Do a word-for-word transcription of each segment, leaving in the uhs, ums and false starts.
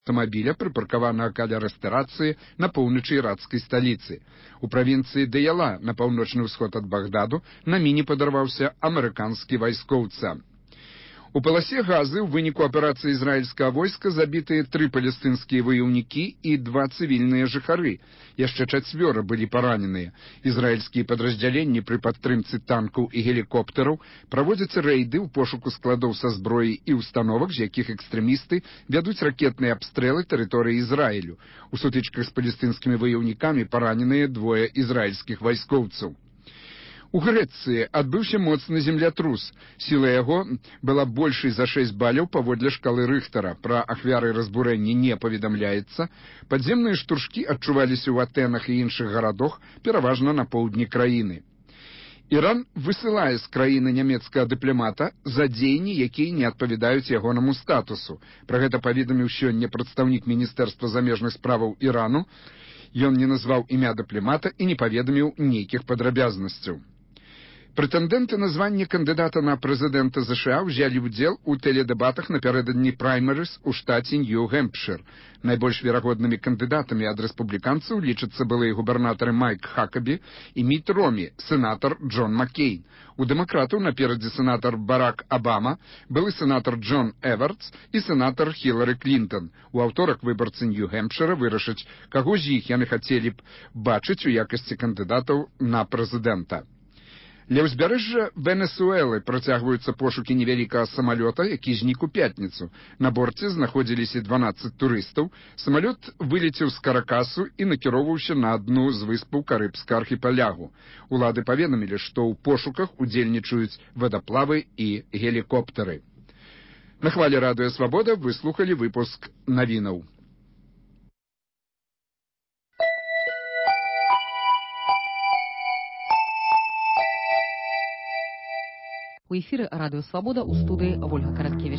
аўтамабіля, прыпаркаванага каля рэстарацыі на поўначы іракскай сталіцы. У правінцыі Даяла, на паўночны ўсход ад Багдаду, на міне падарваўся амерыканскі вайскоўца. У паласе Газы ў выніку аперацыі ізраільскага войска забітыя тры палестынскія ваяўнікі і два цывільныя жыхары. Яшчэ чацвёра былі параненыя. Ізраільскія падраздзяленні пры падтрымцы танкаў і гелікоптараў праводзяць рэйды ў пошуку складоў са зброяй і установак, з якіх экстрэмісты вядуць ракетныя абстрэлы тэрыторыі Ізраілю. У сутычках з палестынскімі ваяўнікамі параненыя двое ізраільскіх вайскоўцаў. У Грэцыі адбыўся моцны землятрус. Сіла яго была большай за шэсць баляў паводле шкалы Рыхтара. Пра ахвяры разбурэння не паведамляецца. Падземныя штуршкі адчуваліся ў Атэнах і іншых гарадах, пераважна на поўдні краіны. Іран высылае з краіны нямецкага дыпламата за дзеянні, якія не адпавядаюць ягонаму статусу. Пра гэта паведаміў сёння прадстаўнік Міністэрства замежных справаў Ірану. Ён не назваў імя дыпламата і не паведаміў нейкіх падрабязнасцяў. Прэтэндэнты на званне кандыдата на прэзідэнта ЗША ўзялі ўдзел у тэледэбатах напярэдадні праймерыс у штаце Нью-Гэмпшыр. Найбольш верагоднымі кандыдатамі ад рэспубліканцаў лічацца былыя губернатары Майк Хакабі і Міт Ромі, сенатар Джон Маккейн. У дэмакратаў наперадзе сенатар Барак Абама, былы сенатар Джон Эвардс і сенатар Хілары Клінтон. У аўторак выбарцы Нью-Гэмпшыра вырашаць, каго з іх яны хацелі б бачыць у якасці кандыдатаў на прэзідэнта. Ля ўзбярэжжа Венесуэлы працягваюцца пошукі невялікага самалёта, які знік у пятніцу. На борце знаходзіліся дванаццаць турыстаў. Самалёт вылецеў з Каракасу і накіроўваўся на адну з выспаў карыбскага архіпелягу. Улады паведамілі, што ў пошуках удзельнічаюць вадаплавы і гелікоптары. На хвалі радыё Свабода выслухалі выпуск навінаў. У эфіры радыё Свабода, у студыі Вольга Караткевіч.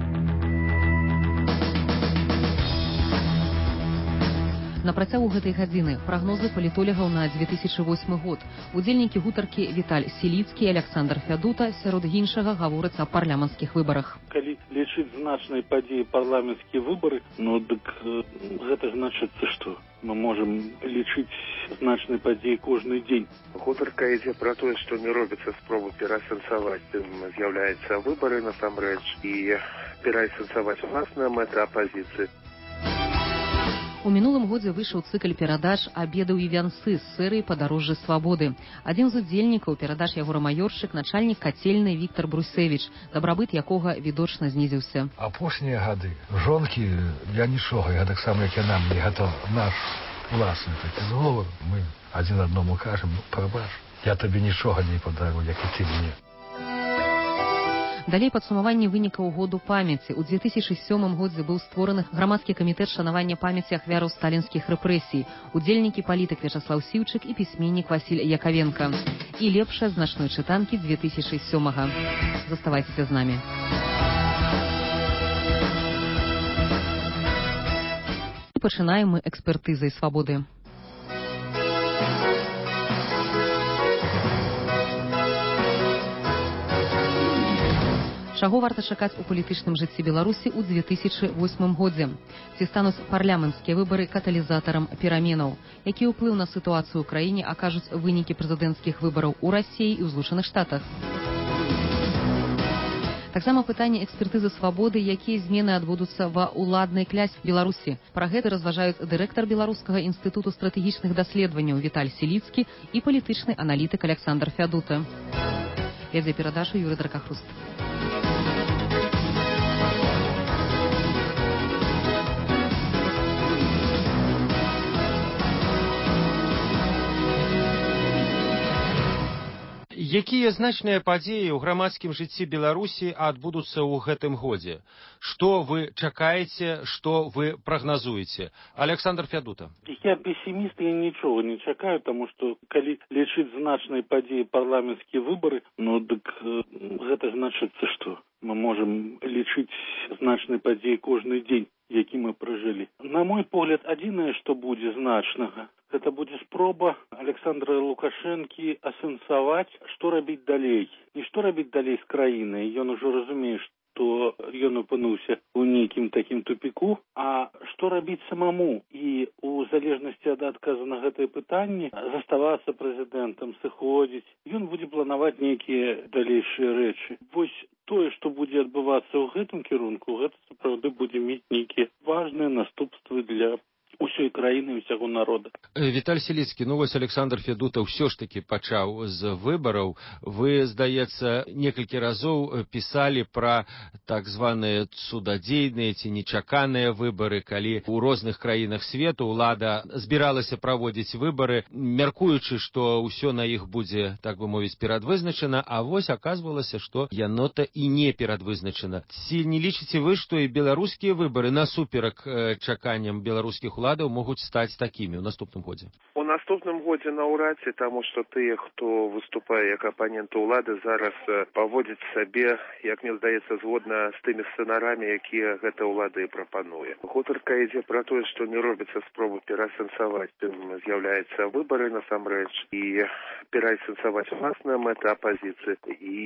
На працягу гэтай гадзіны прагнозы палітолагаў на дзве тысячы восьмы год. Удзельнікі гутаркі Віталь Сіліцкі і Аляксандр Фядута сярод іншага гавораць о парламенцкіх выбарах. Калі лічыць значнай падзеі парламенцкія выбары, ну дык э, гэта значыцца, што мы можам лічыць значнай падзеі кожны дзень. Гутарка ідзе пра тое, што не робіцца спробу перасэнсаваць, тым з'яўляецца выбары насамрэч і перасэнсаваць уласная мэта апазіцыі. У мінулым годзе выйшаў цыкл перадач «Абедаў і вянцы» з серыі «Падарожжы свабоды». Адзін з удзельнікаў перадач Ягора Маёршчык, начальнік кацельнай Віктор Брусевіч, дабрабыт якога відочна знізіўся. Апошнія гады жонкі для нічога, я таксама, як яна, мне гатова наш уласны такі зговор. Мы адзін адному кажам, ну, прабач, я табе нічога не падарую, як і ты мне. Далей падсумаванне вынікаў году памяці. У дзве тысячы сёмым годзе быў створаны грамадскі камітэт шанавання памяці ахвяраў сталінскіх рэпрэсій, удзельнікі палітык Вячаслаў Сіўчык і пісьменнік Васіль Якавенка. І лепшая з начной чытанкі дзве тысячы сёмага. Заставайцеся з намі. І пачынаем мы экспертызай свабоды. Чаго варта чакаць у палітычным жыцці Беларусі ў дзве тысячы восьмым годзе? Ці стануць парламенцкія выбары каталізатарам пераменаў? Які ўплыў на сітуацыю ў краіне акажуць вынікі прэзідэнцкіх выбараў у Расіі і ў Злучаных Штатах? Таксама пытанне экспертызы свабоды, якія змены адбудуцца ва ўладнай клясе Беларусі. Пра гэта разважаюць дырэктар Беларускага інстытуту стратэгічных даследаванняў Віталь Сіліцкі і палітычны аналітык Аляксандр Фядута. Вядзе перадачу Юрый Дракахруст. Якія значныя падзеі ў грамадскім жыцці Беларусі адбудуцца ў гэтым годзе? Што вы чакаеце, што вы прагназуеце? Аляксандр Фядута. Я пессіміст, я нічога не чакаю, таму што калі лічыць значнай падзеі парламенцкія выбары, ну дык э, гэта значыцца, што мы можам лічыць значнай падзеі кожны дзень, які мы пражылі. На мой погляд, адзінае, што будзе значнага, гэта будзе спроба Александра Лукашэнкі асэнсаваць, што рабіць далей. Не што рабіць далей з краінай. Ён ужо разумее, што ён апынуўся ў нейкім такім тупіку. А што рабіць самому? І у залежнасці ад адказу на гэтае пытанне заставацца прэзідэнтам, сыходзіць, ён будзе планаваць нейкія далейшыя рэчы. Вось тое, што будзе адбывацца ў гэтым кірунку, гэта сапраўды будзе мець нейкія важныя наступствы для усёй краіны, усяго народа. Віталь Сіліцкі, ну вось Александр Фядута ўсё ж такі пачаў з выбараў. Вы, здаецца, некалькі разоў пісалі пра так званыя цудадзейныя ці нечаканыя выбары, калі ў розных краінах свету ўлада збіралася праводзіць выбары, мяркуючы, што ўсё на іх будзе, так бы мовіць, перадвызначана, а вось аказвалася, што яно-то і не перадвызначана. Ці не лічыце вы, што і беларускія выбары насуперак чаканням беларускіх уладаў могуць стаць такімі ў наступным годзе? У наступным годзе наўрад ці, таму што тыя, хто выступае як апаненты ўлады, зараз паводзяць сабе, як мне здаецца, згодна з тымі сцэнарамі, якія гэта ўлада і прапануе. Гутарка ідзе пра тое, што не робіцца спробы перасэнсаваць, тым з'яўляецца выбары насамрэч, і перасэнсаваць уласная мэта апазіцыі.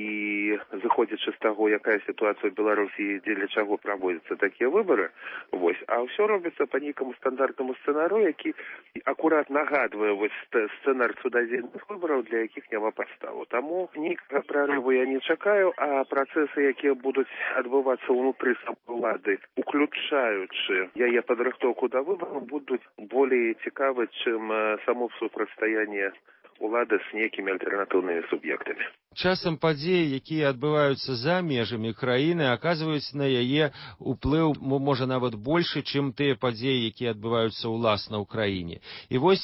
І зыходзячы з таго, якая сітуацыя ў Беларусі, дзеля чаго праводзяцца такія выбары, вось, а ўсё робіцца па нейкаму стандартнаму сцэнару, які акурат нагадвае вось сцэнар цудадзейных выбараў, для якіх няма падставу. Таму ніякага прарыву я не чакаю, а працэсы, якія будуць адбывацца ўнутры самой улады, уключаючы яе падрыхтоўку да выбараў, будуць болей цікавы, чым само супрацьстаянне улады з нейкімі альтэрнатыўнымі суб'ектамі. Часам падзеі, якія адбываюцца за межамі краіны, аказваюць на яе ўплыў, можа, нават большы, чым тыя падзеі, якія адбываюцца ўласна ў краіне. І вось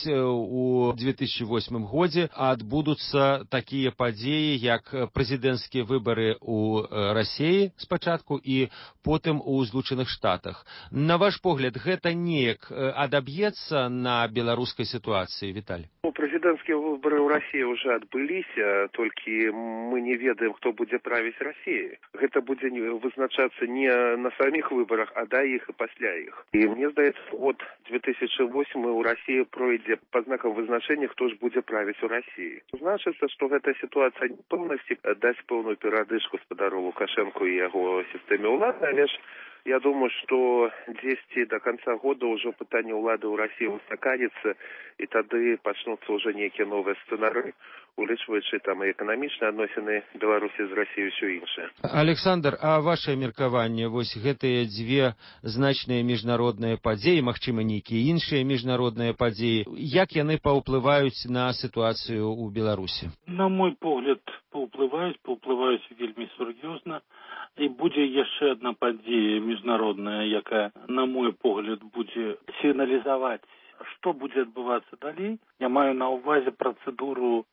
у две тысячи восьмым годзе адбудуцца такія падзеі, як прэзідэнцкія выбары ў Расіі спачатку і потым у Злучаных Штатах. На ваш погляд, гэта неяк адаб'ецца на беларускай сітуацыі, Віталь? Прэзідэнцкія выбары ў Расіі ўжо адбыліся, толькі мы не ведаем, хто будзе правіць Расіяй. Гэта будзе вызначацца не на саміх выбарах, а да іх і пасля іх. І мне здаецца, от две тысячи восьмы ў Расіі пройдзе па знакам вызначэння, хто ж будзе правіць у Расіі. Значыцца, што гэта сітуацыя непэўнасці дасць пэўную перадышку спадару Лукашэнку і яго сістэме ўлады, але ж я думаю, што дзесьці да канца года ўжо пытанне ўлады ў Расіі устаканіцца, і тады пачнуцца ўжо нейкія новыя сцэнары, улічваючы там і эканамічныя адносіны Беларусі з Расіяй, усё іншае. Александр, а ваше меркаванне, вось гэтыя дзве значныя міжнародныя падзеі, магчыма, нейкія іншыя міжнародныя падзеі, як яны паўплываюць на сітуацыю ў Беларусі? На мой погляд, паўплываюць, паўплываюць вельмі сур'ёзна. І будзе яшчэ адна падзея міжнародная, якая, на мой погляд, будзе сігналізаваць, што будзе адбывацца далей. Я маю на ўвазе працэдуру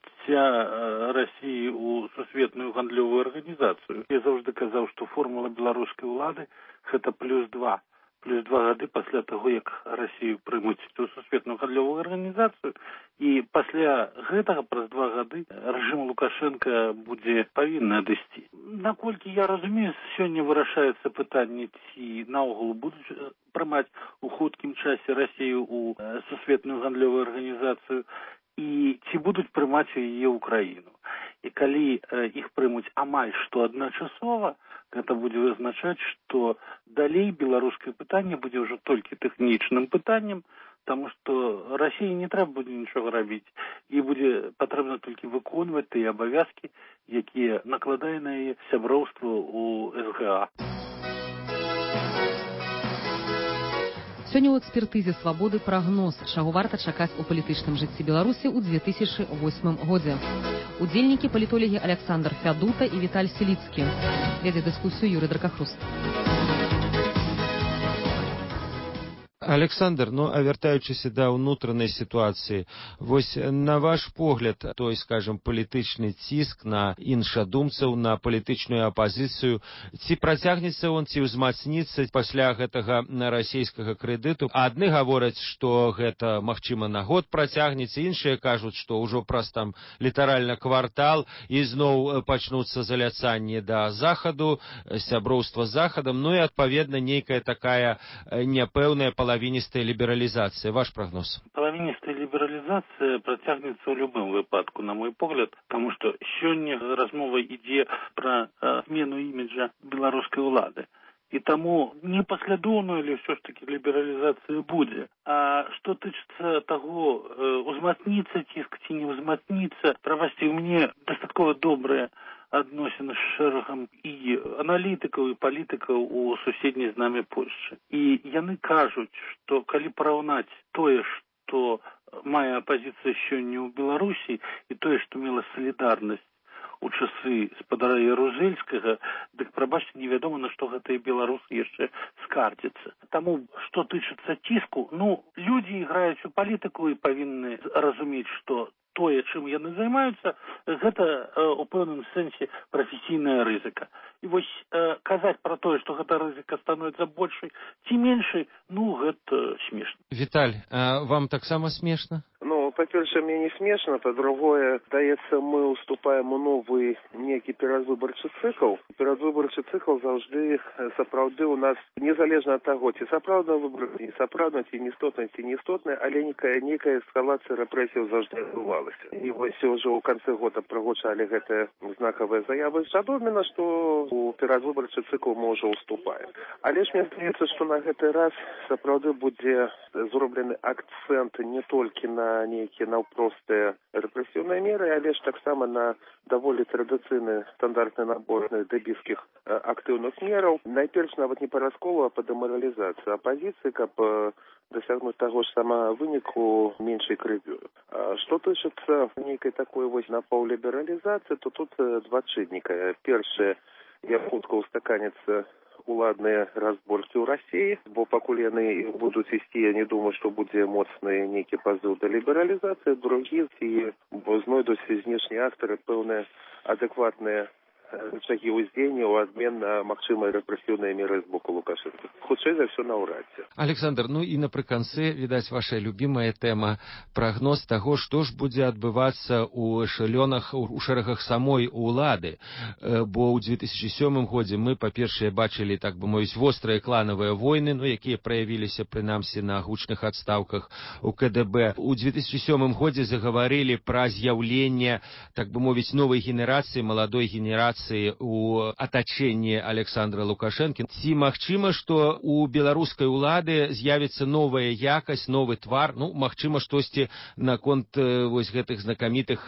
прыняцця Расіі ў сусветную гандлёвую арганізацыю. Я заўжды казаў, што формула беларускай улады – гэта плюс два. Плюс два гады пасля таго, як Расію прымуць у сусветную гандлёвую арганізацыю. І пасля гэтага, праз два гады, рэжым Лукашэнка будзе павінны адысці. Наколькі я разумею, сёння вырашаецца пытанне, ці наогул будуць прымаць у хуткім часе Расію ў сусветную гандлёвую арганізацыю, і ці будуць прымаць яе ў краіну. І калі іх прымуць амаль што адначасова, гэта будзе вызначаць, што далей беларускае пытанне будзе ўжо толькі тэхнічным пытаннем, таму што Расіі не трэба будзе нічога рабіць, і будзе патрэбна толькі выконваць тыя абавязкі, якія накладае на яе сяброўства ў эс гэ а. Сёння ў экспертызе «Свабоды» прагноз, чаго варта чакаць у палітычным жыцці Беларусі ў две тысячи восьмым годзе. Удзельнікі палітолагі Александр Фядута і Віталь Сіліцкі. Вядзе дыскусію Юрый Дракахруст. Александр, ну, а вяртаючыся да ўнутранай сітуацыі, вось на ваш погляд, той, скажем, палітычны ціск на іншадумцаў, на палітычную апазіцыю, ці працягнецца он, ці ўзмацніцца пасля гэтага расійскага крэдыту? Адны гавораць, што гэта, магчыма, на год працягнецца, іншыя кажуць, што ўжо праз там літаральна квартал і зноў пачнуцца заляцанні да захаду, сяброўства з захадам, ну і, адпаведна, нейкая такая няпэўная палавіністая лібералізацыя. Ваш прагноз? Палавіністая лібералізацыя працягнецца ў любым выпадку, на мой погляд, таму што сёння размова ідзе пра змену іміджа беларускай улады. І таму непаслядоўна, але ўсё ж такі лібералізацыя будзе. А што тычыцца таго, узмацніцца ціск ці не ўзмацніцца, правасці, у мне дастаткова добрыя адносіны з шэрагам і аналітыкаў, і палітыкаў у суседняй з намі Польшчы. І яны кажуць, што калі параўнаць тое, што мае апазіцыя сёння ў Беларусі, і тое, што мела салідарнасць у часы спадара Ярузельскага, дык, прабачце, невядома, на што гэтыя беларусы яшчэ скардзяцца. Таму, што тычыцца ціску, ну, людзі іграюць у палітыку і павінны разумець, што тое, чым яны займаюцца, гэта у пэўным сэнсе прафесійная рызыка. І вось э, казаць пра тое, што гэта рызыка становіцца большай ці меншай, ну, гэта смешна. Віталь, а вам таксама смешна? Ну, па-першае, мне не смешна, па-другое, здаецца, мы уступаем у новы некі перадвыбарчы цыкл. Перадвыбарчы цыкл заўжды сапраўды у нас, незалежна ад таго, ці сапраўдна выбор, ці сапраўдна, ці неістотна, ці неістотна, але некая, некая эскалацыя рэпрэсіяў заўжды адбывалася. І вось ўжо ў канцы года прагучалі гэтыя знакавыя заявы Жадоміна, што у перадвыбарчы цыкл мы ўжо уступаем. Але ж мне здаецца, што на гэты раз сапраўды будзе зроблены акцэнт не толькі на нейкія наўпростыя рэпрэсіўныя меры, але ж таксама на даволі традыцыйны стандартны набор дэбіскіх актыўных мераў. Найперш нават не па расколу, а па дэмаралізацыі апазіцыі, каб дасягнуць таго ж самага выніку меншай крывёю. Што тычыцца нейкай такой вось напаўлібералізацыі, то тут два чынніка. Першае, як хутка устаканяцца уладныя разборкі ў Расіі, бо пакуль яны будуць ісці, я не думаю, што будзе моцны нейкі пазыў да лібералізацыі. Другі, ці знойдуць знешнія актары пэўныя адэкватныя рычагі ўздзеяння ў адмен на магчымыя рэпрэсіўныя меры з боку Лукашэнка. Хутчэй за ўсё наўрад ці. Александр, ну і напрыканцы, відаць, ваша любімая тэма, прагноз таго, што ж будзе адбывацца ў эшэлёнах, у шэрагах самой улады. Бо ў две тысячы сёмым годзе мы, па-першае, бачылі, так бы мовіць, вострыя кланавыя войны, ну, якія праявіліся, прынамсі, на гучных адстаўках у ка дэ бэ. У две тысячы сёмым годзе загаварылі пра з'яўленне, так бы мовіць, новай генерацыі, маладой генерацыі у атачэнні Александра Лукашэнкі. Ці магчыма, што у беларускай улады з'явіцца новая якасць, новы твар, ну, магчыма, штосьці наконт вось гэтых знакамітых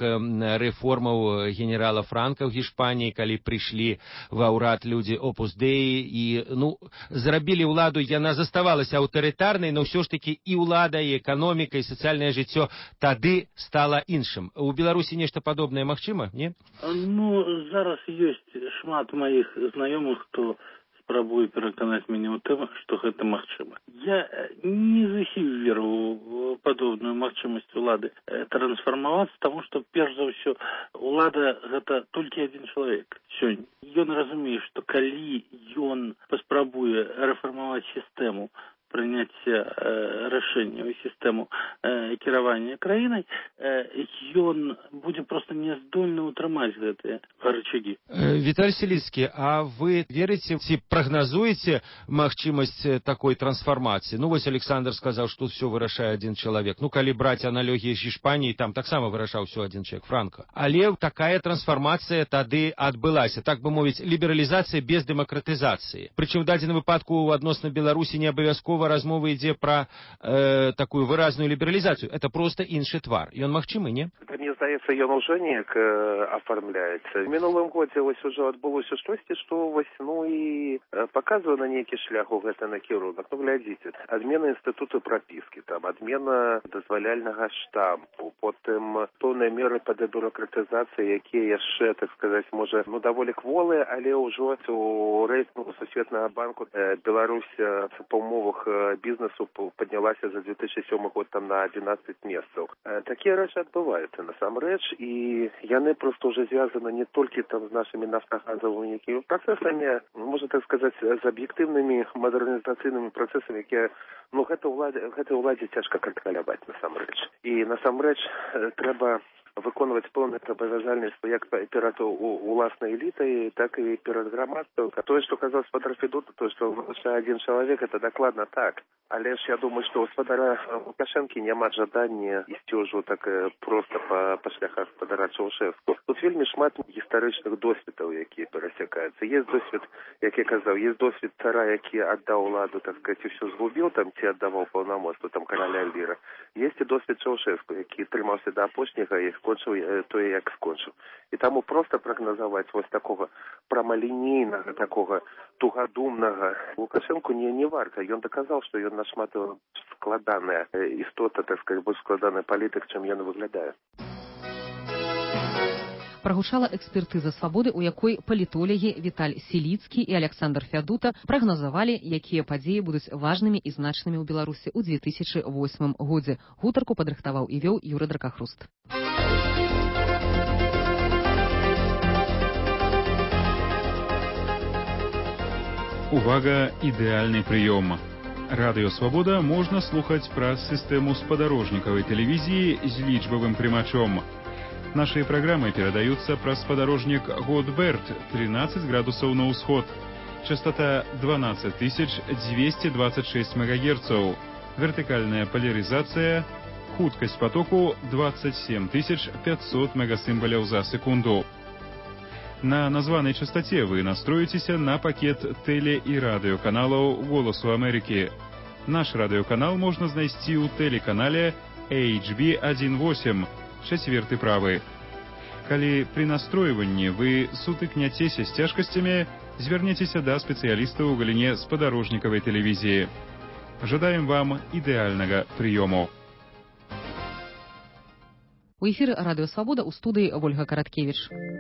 рэформаў генерала Франка ў Гішпаніі, калі прыйшлі ва ўрад людзі Опус Дэі і, ну, зрабілі ўладу, яна заставалася аўтарытарнай, но ўсё ж такі і ўлада, і эканоміка, і сацыяльнае жыццё тады стала іншым. У Беларусі нешта падобнае магчыма, не? Ну, зараз ёсць шмат маіх знаёмых, хто спрабуе пераканаць мяне ў тым, што гэта магчыма. Я не зусім веру ў падобную магчымасць улады трансфармавацца, таму што, перш за ўсё, улада — гэта толькі адзін чалавек сёння. Ён разумее, што калі ён паспрабуе рэфармаваць сістэму прыняцця э, рашэнняў і сістэму э, кіравання краінай, э, ён будзе проста няздольны ўтрымаць гэтыя рычагі. Віталь Селіцкі, а вы верыце ці прагназуеце магчымасць такой трансфармацыі? Ну, вось Александр сказаў, што ўсё вырашае адзін чалавек. Ну, калі браць аналогіі з Гішпаніяй, там таксама вырашаў усё адзін чалавек, Франка. Але такая трансфармацыя тады адбылася, так бы мовіць, лібералізацыя без дэмакратызацыі. Прычым у дадзеным выпадку адносна Беларусі не абавязкова размова ідзе пра э, такую выразную лібералізацыю. Это просто іншы твар. Ён магчымы, не? Мне здаецца, ён ужо неяк э, афармляецца. В мінулым годзе вось ужо адбылося штосьці, што вось, ну і э, паказвае на нейкі шлях у гэты накірунак. Ну, глядзіце, адмена інстытуту прапіскі, там, адмена дазваляльнага штампу, потым пэўныя меры па дебюрократызацыі, якія яшчэ, так сказаць, можа, ну, даволі кволыя, але ўжо у рэйтингу Сусветнага банку э, Беларусь э, па умовах бізнесу паднялася за две тысячи сёмы год там на адзінаццаць месцаў. Такія рэчы адбываюцца насамрэч, і яны проста ўжо звязаны не толькі там з нашымі нафтагазавымі якімі працэсамі, можна так сказаць, з аб'ектыўнымі мадэрнізацыйнымі працэсамі, якія, ну, гэта ўладзе, гэта ўладзе цяжка кантраляваць насамрэч. І насамрэч трэба выконваць пэўнае абавязальніцтва як перад уласнай элітай, так і перад грамадствам. А тое, што казаў гаспадар Федута, то, што вырашае адзін чалавек, это дакладна так. Але ж я думаю, што у гаспадара Лукашэнкі няма жадання ісці ўжо так проста па, па шляхах гаспадара Чаўшэску. Тут вельмі шмат гістарычных досведаў, якія перасякаюцца. Есть досвед, як я казаў, есть досвед цара, які аддаў уладу, так сказать, усё згубіў там, ці аддаваў паўнамоцтва там караля Альбіра. Есть і досвед Чаўшэску, які трымаўся да апошняга і скончыў тое, як скончыў. І таму проста прагназаваць вось такога прамалінейнага, такога тугадумнага Лукашэнку не, не варта. Ён даказаў, што ён нашмат складаная істота, так сказать, больш складаны палітык, чым ён выглядае. Прагучала экспертыза «Свабоды», у якой палітолагі Віталь Селіцкі і Александр Фядута прагназавалі, якія падзеі будуць важнымі і значнымі ў Беларусі ў дзве тысячы восьмым годзе. Гутарку падрыхтаваў і вёў Юры Дракахруст. Увага, ідэальны прыём. Радыё «Свабода» можна слухаць праз сістэму спадарожнікавай тэлевізіі з лічбавым прымачом. Наши программы передаются праз спадарожник Годберт, тринадцать градусов на усход. Частота двенадцать тысяч двести двадцать шесть мегагерцов. Вертикальная поляризация. Хуткость потоку двадцать семь тысяч пятьсот мегасимволов за секунду. На названной частоте вы настроитесь на пакет теле- и радиоканалов «Голосу Америки». Наш радиоканал можно знайсці у телеканале эйч би один восемь. Чацверты правы. Калі пры настройванні вы сутыкняцеся з цяжкасцямі, звярніцеся да спецыялістаў у галіне спадарожнікавай тэлевізіі. Жадаем вам ідэальнага прыёму. У эфіры радыё «Свабода» у студыі Вольга Караткевіч.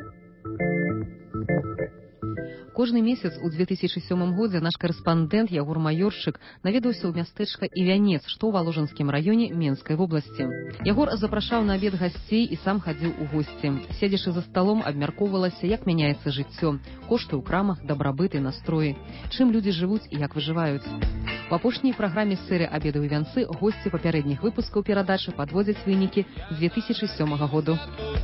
Кожны месяц у дзве тысячы сёмым годзе наш карэспандэнт Ягор Маёршчык наведаўся ў мястэчка Івянец, што ў Валожынскім раёне Менскай вобласці. Ягор запрашаў на абед гасцей і сам хадзіў у госці. Седзячы за сталом, абмяркоўвалася, як мяняецца жыццё, кошты ў крамах, дабрабыт і настроі, чым людзі жывуць і як выжываюць. У апошняй праграме серыі «Абеды ў Івянцы» госці папярэдніх выпускаў перадачы падводзяць вынікі дзве тысячы сёмага году.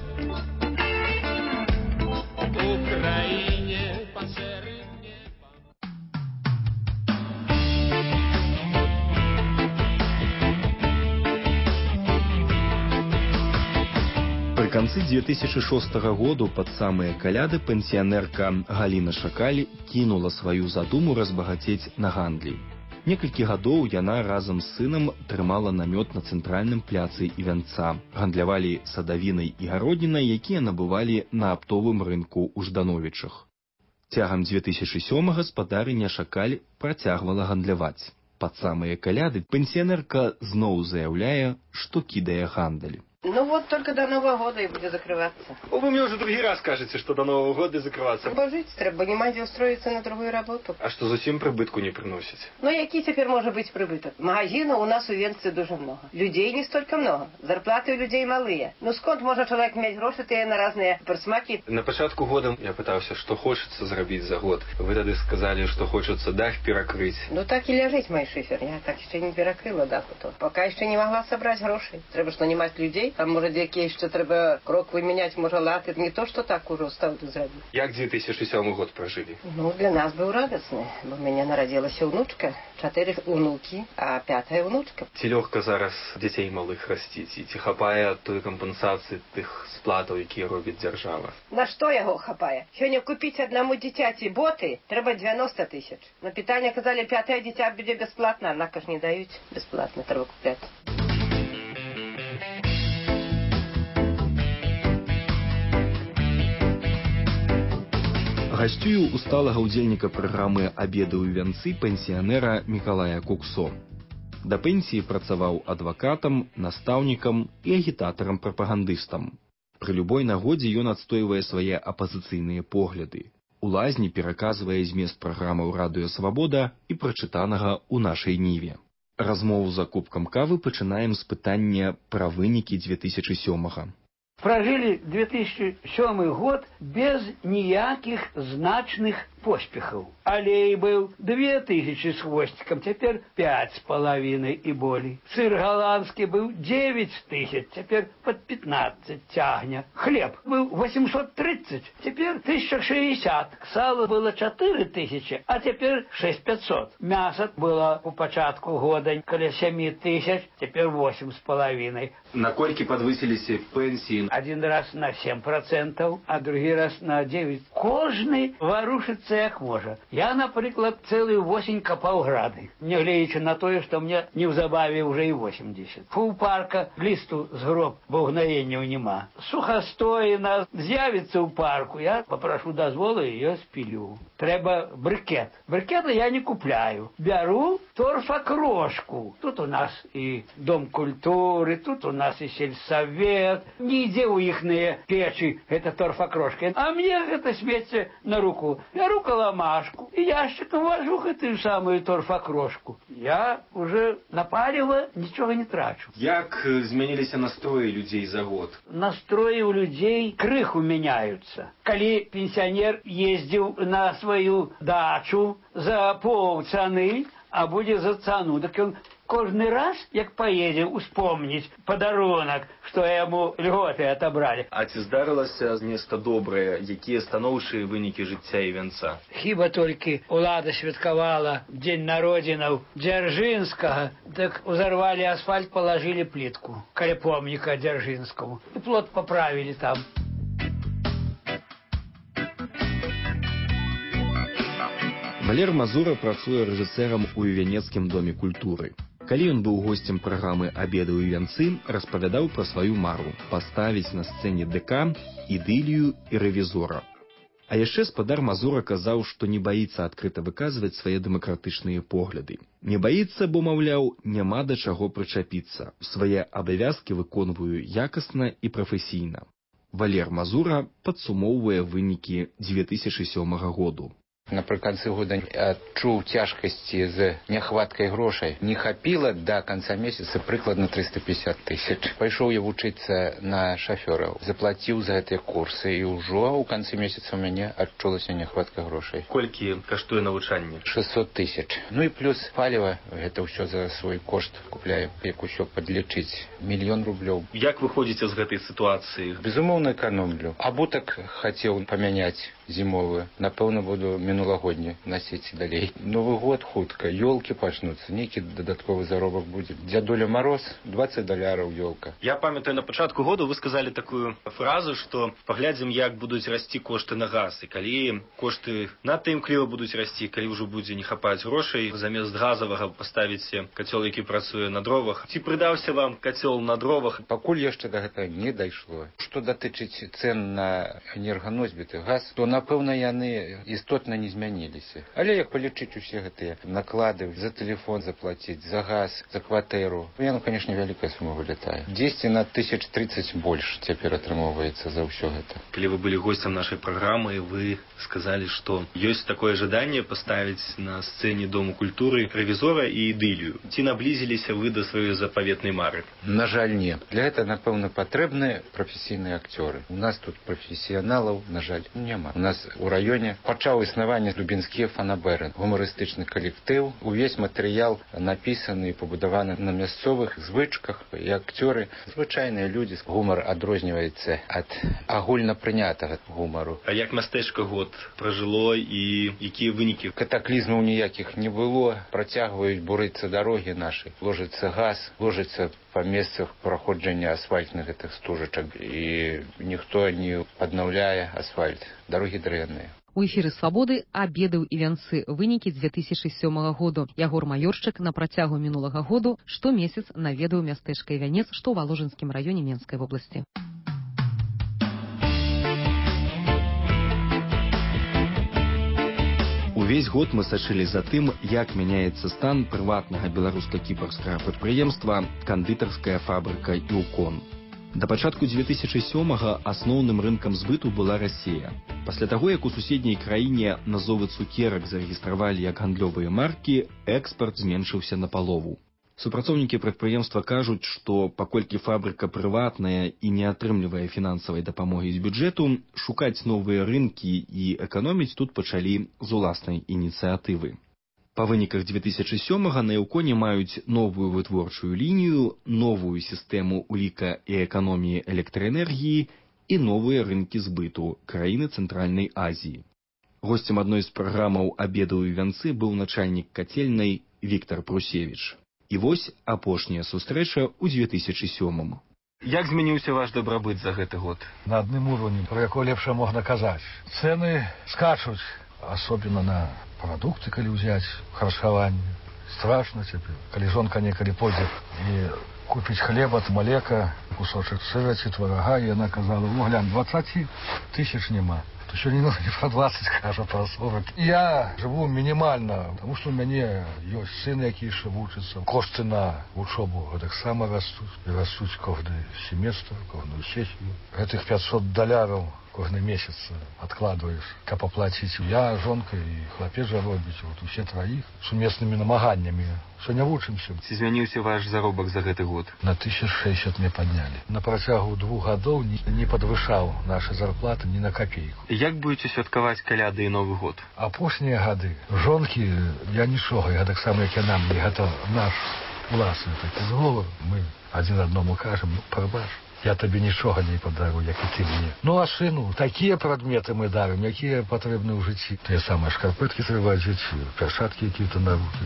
Пры канцы дзве тысячы шостага году пад самыя каляды пенсіянерка Галіна Шакаль кінула сваю задуму разбагацець на гандлі. Некалькі гадоў яна разам з сынам трымала намёт на цэнтральным пляцы Івянца. Гандлявалі садавінай і гароднінай, якія набывалі на аптовым рынку ў Ждановічах. Цягам дзве тысячы сёмага гаспадарыня Шакаль працягвала гандляваць. Пад самыя каляды пенсіянерка зноў заяўляе, што кідае гандаль. Ну вот только до Нового года и будет закрываться. О, вы мне уже другий раз кажете, что до Нового года закрываться. Бо жить треба, не где устроиться на другую работу. А что зусім прибытку не приносит? Ну, який теперь может быть прибыток? Магазинов у нас у Венце дуже много. Людей не столько много. Зарплаты у людей малые. Ну, сконт может человек иметь гроши на разные присмаки. На початку года я пытался, что хочется зробить за год. Вы тогда сказали, что хочется дах перекрыть. Ну, так и лежить, мой шифер. Я так еще не перекрыла дах. Пока еще не могла собрать гроши. Треба ж нанимать людей. Там, може, якийсь, що треба крок виміняти, може, лати. Не то, що так уже ставити зробити. Як дзве тысячы сёмы год прожили? Ну, для нас був радісний. Бо в мене народилася внучка, чотири внуки, а п'ята внучка. Ці легко зараз дітей малих растить? І ці хапає тої компенсації тих сплатів, які робить держава? На що його хапає? Сьогодні купити одному дитяті боти треба дев'яносто тисяч. На питання казали, п'яте дитя буде безплатно, однако ж не дають. Безплатно треба купляти. Гасцюю у сталага ўдзельніка праграмы «Абеды ў Івянцы» пенсіянера Мікалая Куксо. Да пенсіі працаваў адвакатам, настаўнікам і агітатарам-прапагандыстам. Пры любой нагодзе ён адстойвае свае апазіцыйныя погляды. У лазні пераказвае змест праграмаў «Радыё Свабода» і прачытанага ў нашай ніве. Размову за кубкам кавы пачынаем з пытання пра вынікі дзве тысячы сёмага. Прожили две тысячи седьмой год без никаких значных поспехаў. Алей быў две тысячи с хвостиком, цяпер пять с половиной и болей. Сыр голландскі быў девять тысяч, цяпер под пятнадцать цягне. Хлеб быў восемьсот тридцать, цяпер тысяча шестьдесят. Сало было четыре тысячи, а цяпер шесть пятьсот. Мясо было у пачатку года каля семь тысяч, цяпер восемь с половиной. Наколькі подвысіліся пенсии? Один раз на семь процентов, а другой раз на девять. Кожный ворушится як можа. Я, наприклад, целую осень копал грады, не глядячи на то, что мне неўзабаве уже и восемьдесят. Фу парка, листу с гроб, бо гнаенняў нема. Сухостоина з'явится у парку, я попрошу дозвола и ее спилю. Треба брикет. Брикета я не купляю. Беру торфокрошку. Тут у нас и Дом культуры, тут у нас и сельсовет. Нигде у ихные печи это торфокрошка. А мне это сметься на руку. Беру коломашку и ящиком вожу эту самую торфокрошку. Я уже напалила, ничего не трачу. Як змянились настрои людей за год? Настрои у людей крыху меняются. Коли пенсионер ездил на свою дачу за полцены, а будет за цену, так он каждый раз, як поедет, успомнить подарунок, что ему льготы отобрали. А ці здарылася нешта добрае, якія станоўчыя вынікі жыцця і вянца? Хіба толькі улада святкавала дзень народзінаў Дзяржынскага, так узорвали асфальт, положили плитку каля помніка Дзяржынскому. И плот поправили там. Валер Мазура працуе рэжысэрам у Вянецкім доме культуры. Калі ён быў госцем праграмы «Абеды і вянцы», распавядаў пра сваю мару паставіць на сцэне ДК ідылію і рэвізора. А яшчэ спадар Мазура казаў, што не баіцца адкрыта выказваць свае дэмакратычныя погляды. Не баіцца, бо, маўляў, няма да чаго прычапіцца. Свае абавязкі выконваю якасна і прафесійна. Валер Мазура падсумоўвае вынікі дзве тысячы сёмага году. Напрыканцы года адчуў цяжкасці з няхваткай грошай. Не хапіла да канца месяца прыкладна триста пятьдесят тысяч. Пайшоў я вучыцца на шафёраў, заплаціў за гэтыя курсы, і ўжо ў канцы месяца ў мяне адчулася няхватка грошай. Колькі каштуе навучанне? шестьсот тысяч. Ну і плюс паліва, гэта ўсё за свой кошт купляю, як усё падлічыць. Мільён рублёў. Як вы ходзіце з гэтай сітуацыі? Безумоўна, эканомлю. Абутак хацеў памяняць зімовую. Напэўна, буду минулагодні насіць далей. Новы год хутка, ёлкі пачнуцца, нейкі дадатковы заробак будзе. Дзядуля Мароз, двадцать даляраў ёлка. Я памятаю, на пачатку году вы сказалі такую фразу, што паглядзім, як будуць расці кошты на газ. І калі кошты надта імкліва будуць расці, калі ўжо будзе не хапаць грошай, замест газавага паставіце кацёл, які працуе на дровах. Ці прыдаўся вам кацёл на дровах? Пакуль яшчэ да гэтага не дайшло. Што датычыць цэн на энерганосьбіты газ, то напэўна яны істотна не змяніліся. Але як палічыць усе гэтыя наклады, за тэлефон заплаціць, за газ, за кватэру, яно, канешне, вялікая сума вылетае. дзесяць на тысяч тридцать больш цяпер атрымоўваецца за ўсё гэта. Калі вы былі госцем нашай праграмы, вы сказалі, што ёсць такое жаданне паставіць на сцэне Дому культуры рэвізора і ідылію. Ці наблізіліся вы да сваёй запаветнай мары? На жаль, не. Для гэта, напэўна, патрэбныя прафесійныя акцёры. У нас тут прафесіяналаў, на жаль, няма. У нас у раёне пачаў існаванне Лубінскія фанабэры, гумарыстычны калектыў. Увесь матэрыял напісаны і пабудаваны на мясцовых звычках, і акцёры звычайныя людзі. Гумар адрозніваецца ад агульнапрынятага гумару. А як мястэчка год пражыло і якія вынікі? Катаклізмаў ніякіх не было. Працягваюць бурыцца дарогі нашы. Ложыцца газ, ложыцца па месцах праходжання асфальтных гэтых стужачак, і ніхто не аднаўляе асфальт. Дарогі дрэнныя. У эфіры «Свабоды» «Абеды і вянцы» вынікі дзве тысячы сёмага году. Ягор Маёрчык на працягу мінулага году штомесяц наведаў мястэчка Івянец, што ў Валожынскім раёне Менскай вобласці. Увесь год мы сачылі за тым, як мяняецца стан прыватнага беларуска-кіпрскага прадпрыемства «Кандытарская фабрыка «Іўкон». Да пачатку дзве тысячы сёмага асноўным рынкам збыту была Расія. Пасля таго, як у суседняй краіне назовы цукерак зарэгістравалі як гандлёвыя маркі, экспарт зменшыўся напалову. Супрацоўнікі прадпрыемства кажуць, што паколькі фабрыка прыватная і не атрымлівае фінансавай дапамогі з бюджэту, шукаць новыя рынкі і эканоміць тут пачалі з уласнай ініцыятывы. Па выніках дзве тысячы сёмага на Эўконе маюць новую вытворчую лінію, новую сістэму ўліка і эканоміі электраэнергіі і новыя рынкі збыту краіны Цэнтральнай Азіі. Госцем адной з праграмаў «Абедаў і вянцы» быў начальнік кацельнай Віктар Прусевіч. І вось апошняя сустрэча ў дзве тысячы сёмым. Як змяніўся ваш дабрабыт за гэты год? На адным уровні, про якое лепш можна казаць. Цэны скачуць, асобна на прадукты, калі ўзяць харчаванне. Страшна цяпер. Калі жонка некалі пойдзе і купіць хлеба, малека, кусочак сыраці, тварага, і яна казала: «О, глянь, дваццаць тысяч няма». То сёння не про двадцать, кажа, про сорок. Я живу минимально, потому что у мяне ёсць сын, які яшчэ вучыцца. Кошты на вучобу гэтаксама растуць. І растуць кожны семестр, кожную сесію. Гэтых пятьсот даляраў кожны месяц адкладваеш, каб аплаціць. Я, жонка і хлапец жа робіць, вот усе траіх, сумеснымі намаганнямі. Сёння вучымся. Ці змяніўся ваш заробак за гэты год? На тысяч шэсцьдзесят мне паднялі. На працягу двух гадоў не, не падвышаў нашы зарплаты ні на капейку. Як будете святкаваць каляды і Новы год? Апошнія гады жонкі я нічога, я таксама як яна мне, гэта наш уласны такі зговор. Мы адзін аднаму кажам: ну, прабач, я табе нічога не падару, як і ты мне. Ну а сыну такія прадметы мы дарым, якія патрэбны ў жыцці. Тыя самыя шкарпэткі трэба адзець, перчаткі якія-то на рукі.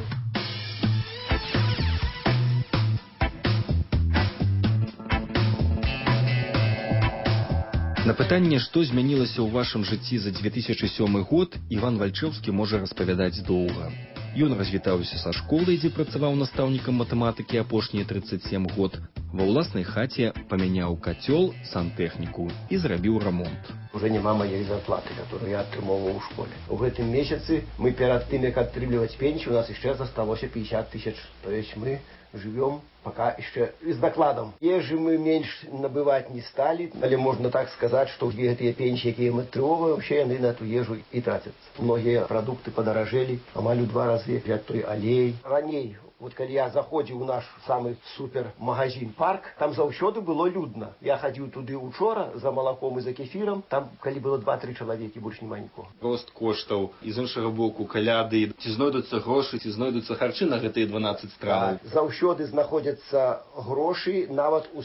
На пытанне, што змянілася ў вашым жыцці за дзве тысячы сёмы год, Іван Вальчэўскі можа распавядаць доўга. Ён развітаўся са школай, дзе працаваў настаўнікам матэматыкі апошнія тридцать семь год. Ва ўласнай хаце памяняў кацёл, сантэхніку і зрабіў рамонт. Уже няма моей зарплаты, которую я атрымоўваў у школе. У гэтым месяцы мы перад тым, як атрымліваць пенсію, у нас яшчэ засталося пятьдесят тысяч. То есть мы живем пока еще с докладом. Ежи мы меньше набывать не стали, але можно так сказать, что гэтыя пенсии, якія мы атрымоўваем, вообще яны на ту ежу и тратятся. Многие продукты подорожели, амаль у два разы, взять той алей. Раней, вот когда я заходил в наш самый супер магазин «Парк», там заўсёды было людно. Я ходил туды учора за молоком и за кефиром, там калі было два-три человека, больше нема нікого. Рост коштаў, і з іншага боку каляды. Ці знойдуцца грошы, ці знойдуцца харчы на гэтыя дванаццаць страваў? Заўсёды знаходзяцца грошы, нават у